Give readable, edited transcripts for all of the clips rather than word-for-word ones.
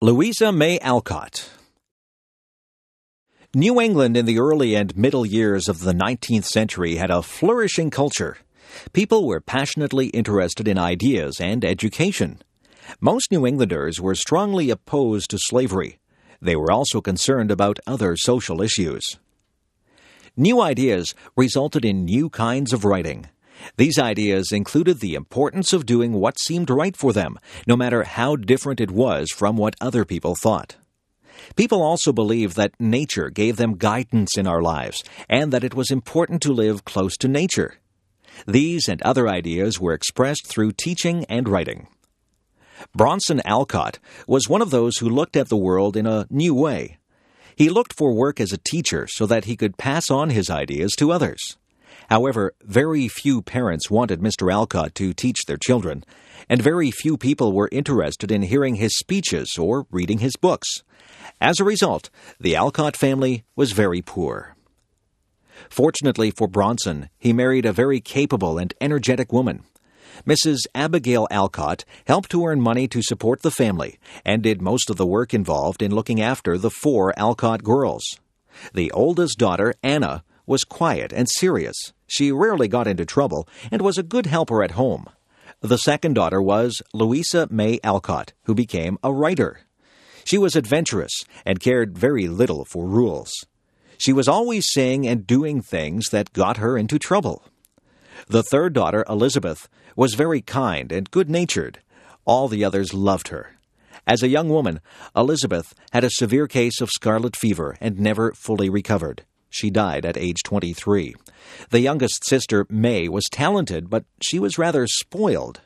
Louisa May Alcott. New England in the early and middle years of the 19th century had a flourishing culture. People were passionately interested in ideas and education. Most New Englanders were strongly opposed to slavery. They were also concerned about other social issues. New ideas resulted in new kinds of writing. These ideas included the importance of doing what seemed right for them, no matter how different it was from what other people thought. People also believed that nature gave them guidance in our lives, and that it was important to live close to nature. These and other ideas were expressed through teaching and writing. Bronson Alcott was one of those who looked at the world in a new way. He looked for work as a teacher so that he could pass on his ideas to others. However, very few parents wanted Mr. Alcott to teach their children, and very few people were interested in hearing his speeches or reading his books. As a result, the Alcott family was very poor. Fortunately for Bronson, he married a very capable and energetic woman. Mrs. Abigail Alcott helped to earn money to support the family and did most of the work involved in looking after the 4 Alcott girls. The oldest daughter, Anna, was quiet and serious. She rarely got into trouble and was a good helper at home. The second daughter was Louisa May Alcott, who became a writer. She was adventurous and cared very little for rules. She was always saying and doing things that got her into trouble. The third daughter, Elizabeth, was very kind and good-natured. All the others loved her. As a young woman, Elizabeth had a severe case of scarlet fever and never fully recovered. She died at age 23. The youngest sister, May, was talented, but she was rather spoiled.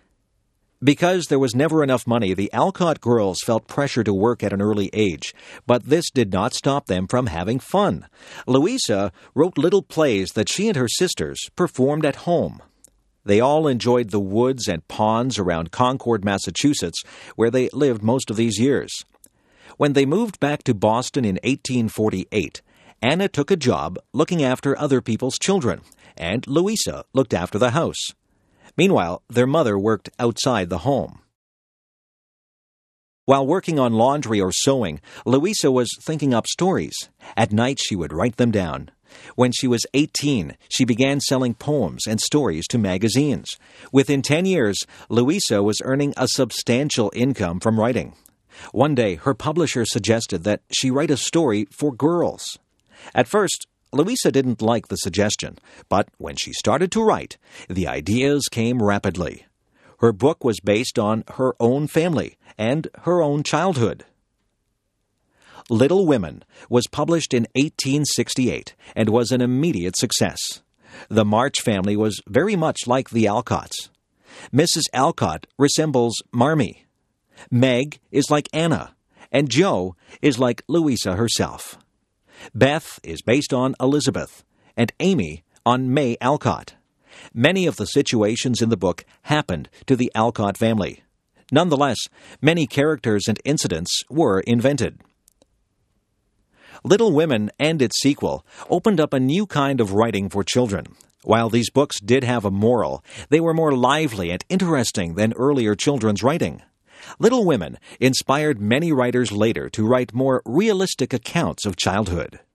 Because there was never enough money, the Alcott girls felt pressure to work at an early age, but this did not stop them from having fun. Louisa wrote little plays that she and her sisters performed at home. They all enjoyed the woods and ponds around Concord, Massachusetts, where they lived most of these years. When they moved back to Boston in 1848, Anna took a job looking after other people's children, and Louisa looked after the house. Meanwhile, their mother worked outside the home. While working on laundry or sewing, Louisa was thinking up stories. At night, she would write them down. When she was 18, she began selling poems and stories to magazines. Within 10 years, Louisa was earning a substantial income from writing. One day, her publisher suggested that she write a story for girls. At first, Louisa didn't like the suggestion, but when she started to write, the ideas came rapidly. Her book was based on her own family and her own childhood. Little Women was published in 1868 and was an immediate success. The March family was very much like the Alcotts. Mrs. Alcott resembles Marmee. Meg is like Anna, and Jo is like Louisa herself. Beth is based on Elizabeth, and Amy on May Alcott. Many of the situations in the book happened to the Alcott family. Nonetheless, many characters and incidents were invented. Little Women and its sequel opened up a new kind of writing for children. While these books did have a moral, they were more lively and interesting than earlier children's writing. Little Women inspired many writers later to write more realistic accounts of childhood.